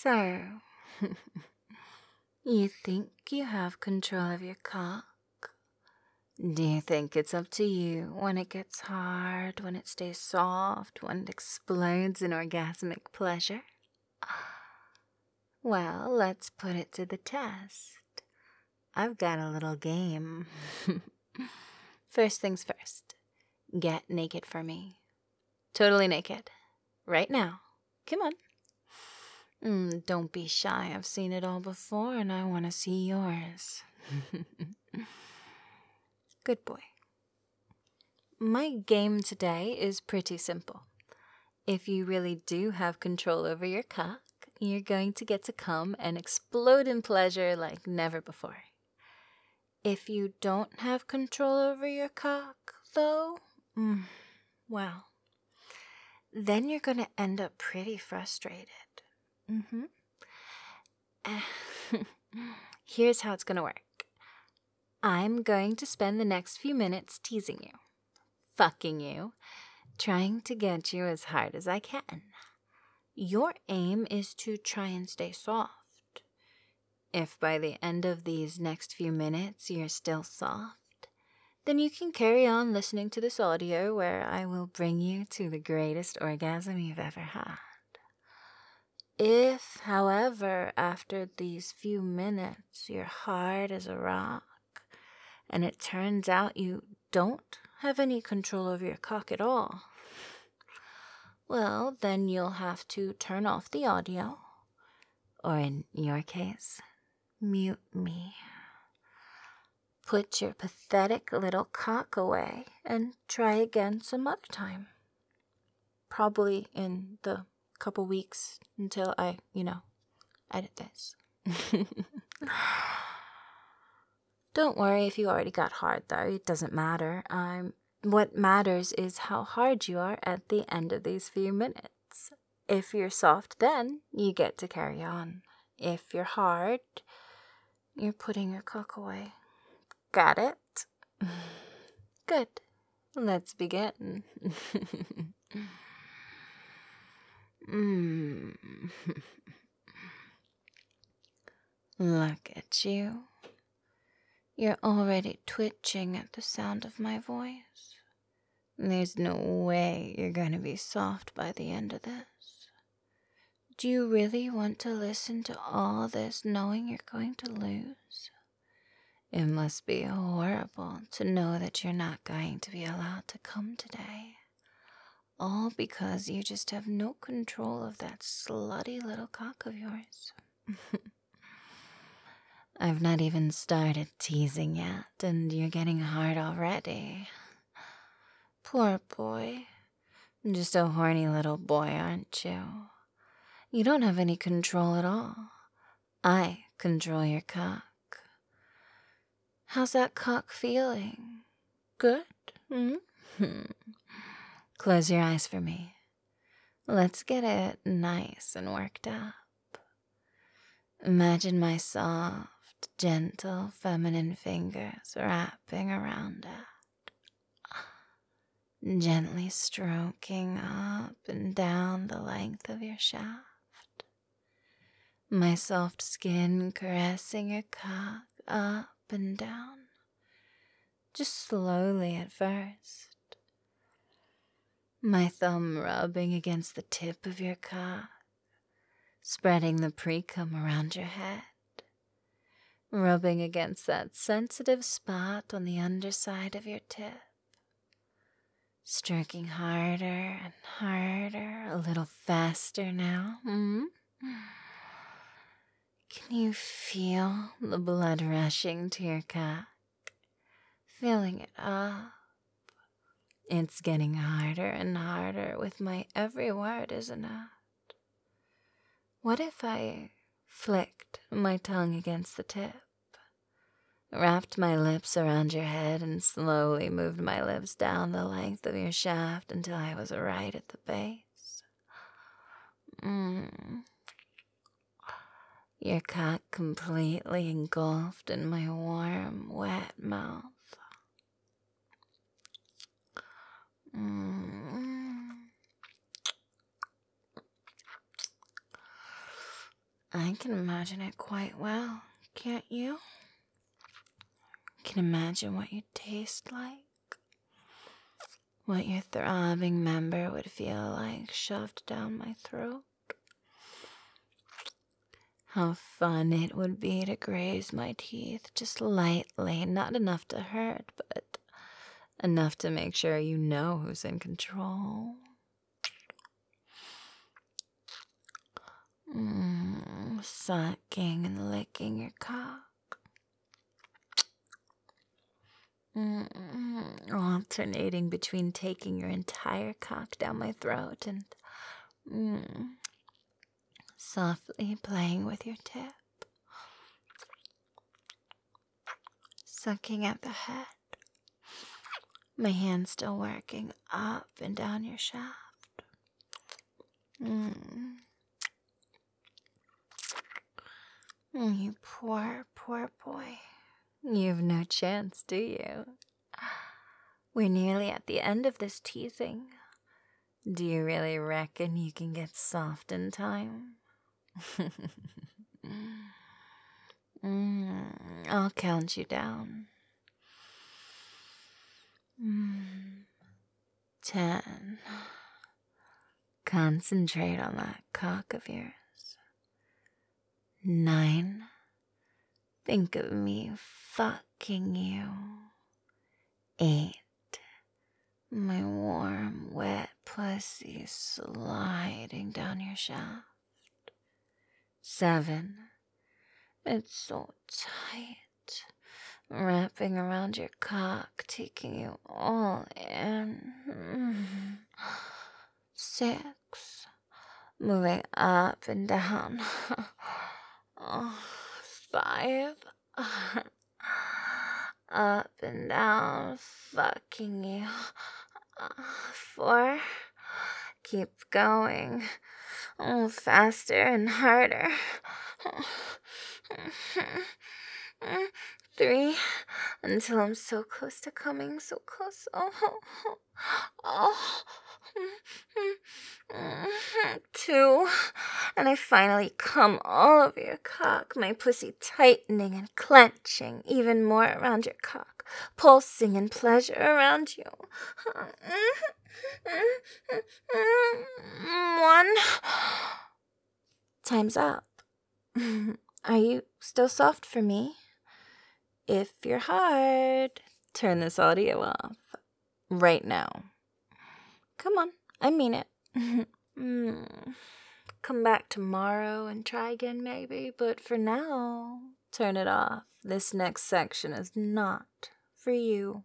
So, you think you have control of your cock? Do you think it's up to you when it gets hard, when it stays soft, when it explodes in orgasmic pleasure? Well, let's put it to the test. I've got a little game. First things first, get naked for me. Totally naked. Right now. Come on. Don't be shy. I've seen it all before and I want to see yours. Good boy. My game today is pretty simple. If you really do have control over your cock, you're going to get to come and explode in pleasure like never before. If you don't have control over your cock, though, well, then you're going to end up pretty frustrated. Here's how it's going to work. I'm going to spend the next few minutes teasing you, fucking you, trying to get you as hard as I can. Your aim is to try and stay soft. If by the end of these next few minutes you're still soft, then you can carry on listening to this audio where I will bring you to the greatest orgasm you've ever had. If, however, after these few minutes you're hard as a rock, and it turns out you don't have any control over your cock at all, well, then you'll have to turn off the audio, or in your case, mute me. Put your pathetic little cock away and try again some other time. Probably in the couple weeks until I, edit this. Don't worry if you already got hard, though. It doesn't matter. What matters is how hard you are at the end of these few minutes. If you're soft, then you get to carry on. If you're hard, you're putting your cock away. Got it? Good. Let's begin. Look at you. You're already twitching at the sound of my voice. There's no way you're going to be soft by the end of this. Do you really want to listen to all this knowing you're going to lose? It must be horrible to know that you're not going to be allowed to come today. All because you just have no control of that slutty little cock of yours. I've not even started teasing yet, and you're getting hard already. Poor boy. Just a horny little boy, aren't you? You don't have any control at all. I control your cock. How's that cock feeling? Good? Close your eyes for me. Let's get it nice and worked up. Imagine my soft, gentle, feminine fingers wrapping around it, gently stroking up and down the length of your shaft. My soft skin caressing your cock up and down, just slowly at first. My thumb rubbing against the tip of your cock, spreading the pre-cum around your head, rubbing against that sensitive spot on the underside of your tip, stroking harder and harder, a little faster now. Can you feel the blood rushing to your cock? Filling it up. It's getting harder and harder with my every word, isn't it? What if I flicked my tongue against the tip, wrapped my lips around your head, and slowly moved my lips down the length of your shaft until I was right at the base? Your cock completely engulfed in my warm, wet mouth. I can imagine it quite well, can't you? Can imagine what you'd taste like. What your throbbing member would feel like shoved down my throat. How fun it would be to graze my teeth just lightly, not enough to hurt, but enough to make sure you know who's in control. Sucking and licking your cock. Alternating between taking your entire cock down my throat and softly playing with your tip. Sucking at the head. My hand still working up and down your shaft. You poor, poor boy. You've no chance, do you? We're nearly at the end of this teasing. Do you really reckon you can get soft in time? I'll count you down. 10. Concentrate on that cock of yours. 9. Think of me fucking you. 8. My warm, wet pussy sliding down your shaft. 7. It's so tight. Wrapping around your cock, taking you all in. 6. Moving up and down. 5. Up and down, fucking you. 4. Keep going. Faster and harder. 3. Until I'm so close to coming, so close. 2. And I finally come all over your cock, my pussy tightening and clenching even more around your cock, pulsing in pleasure around you. 1. Time's up. Are you still soft for me? If you're hard, turn this audio off right now. Come on, I mean it. Come back tomorrow and try again maybe, but for now, turn it off. This next section is not for you.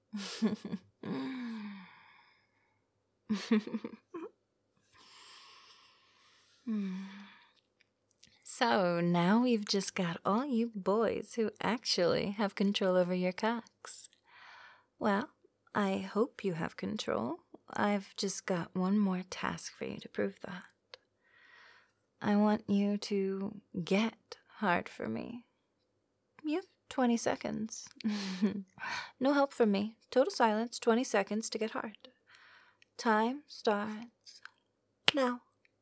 So now we've just got all you boys who actually have control over your cocks. Well, I hope you have control. I've just got one more task for you to prove that. I want you to get hard for me. You have 20 seconds. No help from me. Total silence, 20 seconds to get hard. Time starts now.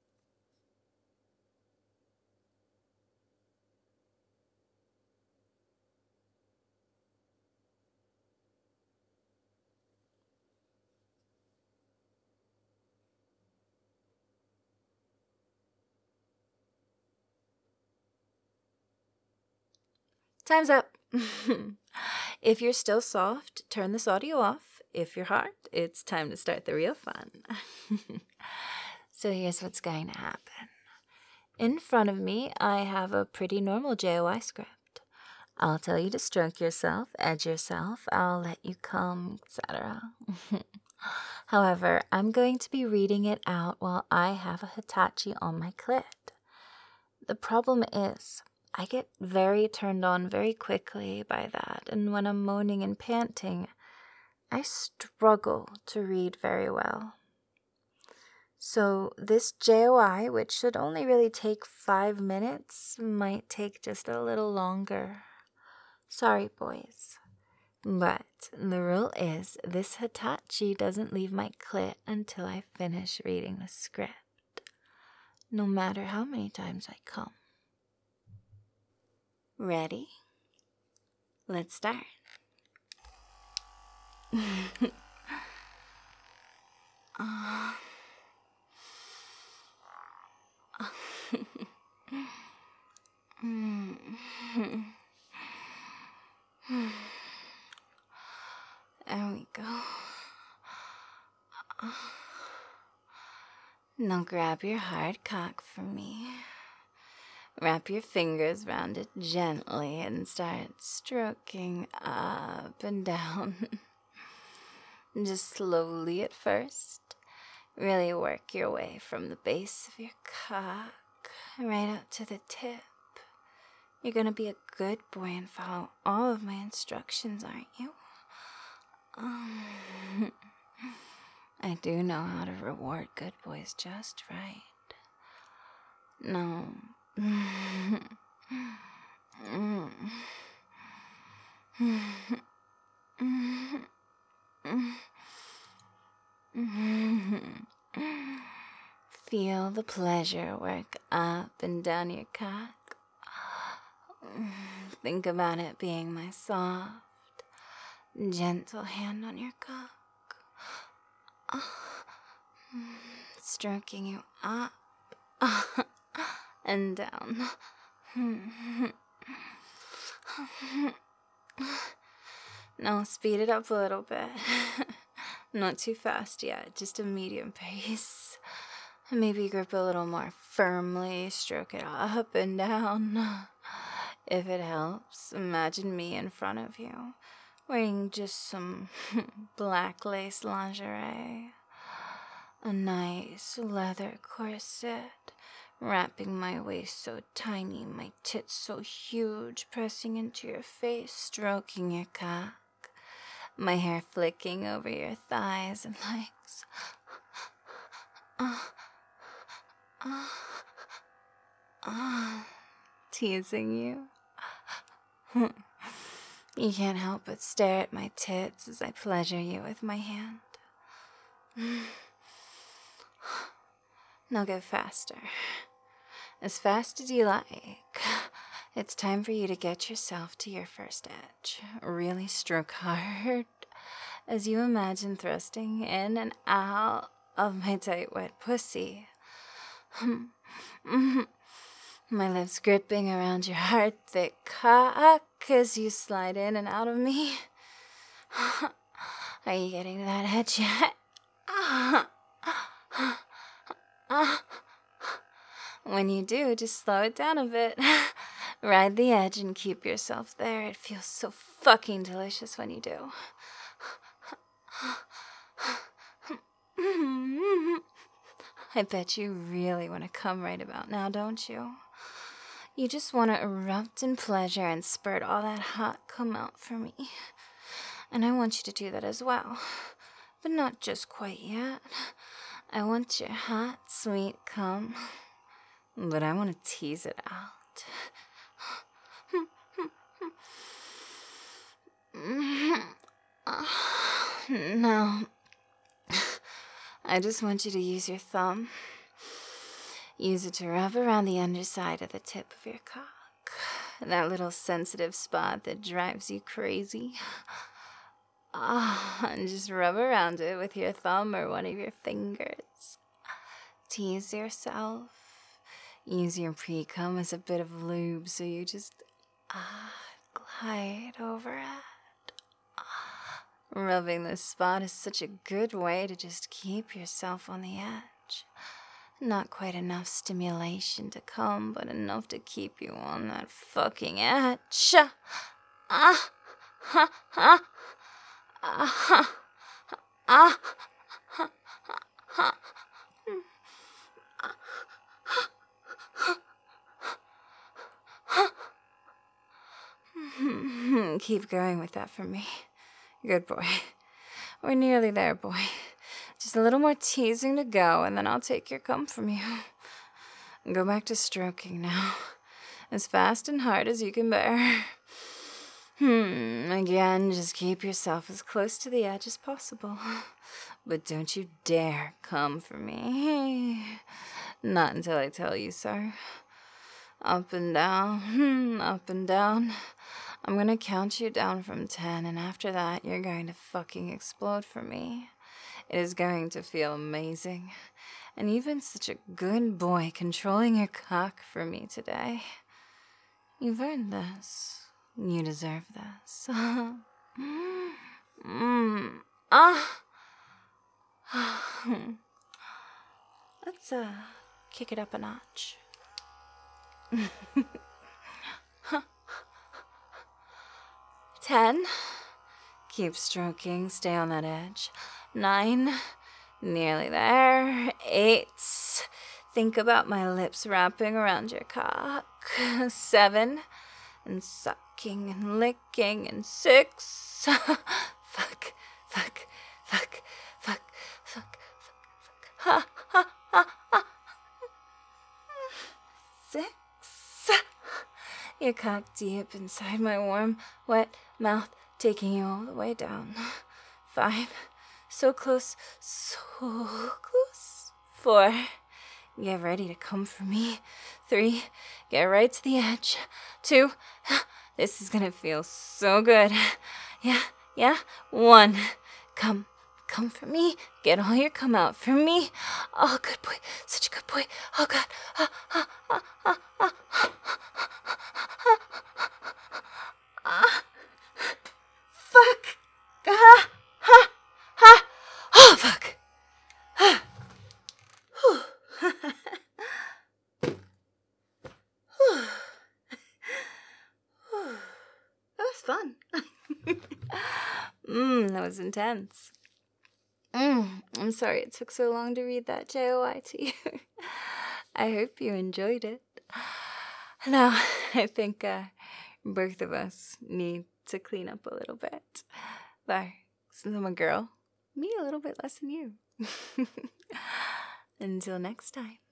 Time's up. If you're still soft, turn this audio off. If you're hard, it's time to start the real fun. So here's what's going to happen. In front of me, I have a pretty normal JOI script. I'll tell you to stroke yourself, edge yourself, I'll let you come, etc. However, I'm going to be reading it out while I have a Hitachi on my clit. The problem is, I get very turned on very quickly by that, and when I'm moaning and panting, I struggle to read very well. So this JOI, which should only really take 5 minutes, might take just a little longer. Sorry, boys. But the rule is this Hitachi doesn't leave my clit until I finish reading the script, no matter how many times I come. Ready? Let's start. There we go. Now grab your hard cock from me. Wrap your fingers round it gently and start stroking up and down. Just slowly at first. Really work your way from the base of your cock right up to the tip. You're gonna be a good boy and follow all of my instructions, aren't you? I do know how to reward good boys just right. No. Feel the pleasure work up and down your cock. Think about it being my soft, gentle hand on your cock. Stroking you up and down. Now speed it up a little bit. Not too fast yet, just a medium pace. Maybe grip a little more firmly, stroke it up and down. If it helps, imagine me in front of you, wearing just some black lace lingerie, a nice leather corset, wrapping my waist so tiny, my tits so huge, pressing into your face, stroking your cock, my hair flicking over your thighs and legs. Teasing you. You can't help but stare at my tits as I pleasure you with my hand. Now go faster. As fast as you like. It's time for you to get yourself to your first edge. Really stroke hard as you imagine thrusting in and out of my tight, wet pussy. My lips gripping around your hard, thick cock as you slide in and out of me. Are you getting to that edge yet? When you do, just slow it down a bit. Ride the edge and keep yourself there. It feels so fucking delicious when you do. I bet you really want to come right about now, don't you? You just want to erupt in pleasure and spurt all that hot cum out for me. And I want you to do that as well. But not just quite yet. I want your hot, sweet cum. But I want to tease it out. No. I just want you to use your thumb. Use it to rub around the underside of the tip of your cock. That little sensitive spot that drives you crazy. And just rub around it with your thumb or one of your fingers. Tease yourself. Use your pre-cum as a bit of lube so you just glide over it. Rubbing this spot is such a good way to just keep yourself on the edge. Not quite enough stimulation to come, but enough to keep you on that fucking edge. Keep going with that for me. Good boy. We're nearly there, boy. Just a little more teasing to go, and then I'll take your cum from you. Go back to stroking now. As fast and hard as you can bear. Again, just keep yourself as close to the edge as possible. But don't you dare come for me. Not until I tell you so. Up and down, up and down. I'm gonna count you down from 10, and after that, you're going to fucking explode for me. It is going to feel amazing. And you've been such a good boy controlling your cock for me today. You've earned this. You deserve this. Ah. Let's kick it up a notch. 10. Keep stroking, stay on that edge. 9. Nearly there. 8. Think about my lips wrapping around your cock. 7. And sucking and licking. And 6. Fuck, fuck, fuck, fuck, fuck, fuck, ha, ha, ha, ha. 6. Your cock deep inside my warm, wet mouth, taking you all the way down. 5. So close, so close. 4. Get ready to come for me. 3. Get right to the edge. 2. This is gonna feel so good. Yeah. 1. Come for me. Get all your come out for me. Oh, good boy. Such a good boy. Oh, God. Fuck. Oh, fuck. That was fun. That was intense. I'm sorry it took so long to read that JOI to you. I hope you enjoyed it. Now, I think both of us need to clean up a little bit. There, since I'm a girl, me a little bit less than you. Until next time.